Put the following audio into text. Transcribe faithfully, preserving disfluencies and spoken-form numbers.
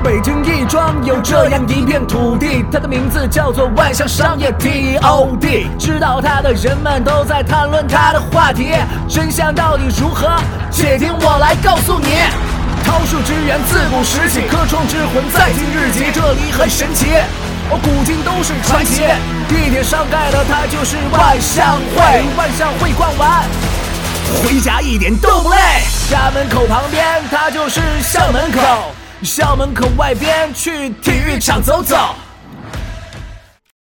北京亦庄有这样一片土地，它的名字叫做万象商业 T O D。 知道它的人们都在谈论它的话题，真相到底如何？且听我来告诉你。桃树之源自古时起，科创之魂在今日起，这里很神奇，哦，古今都是传奇。地铁上盖的它就是万象汇，万象汇逛完回家一点都不累。家门口旁边它就是校门口，校门口外边去体育场走走。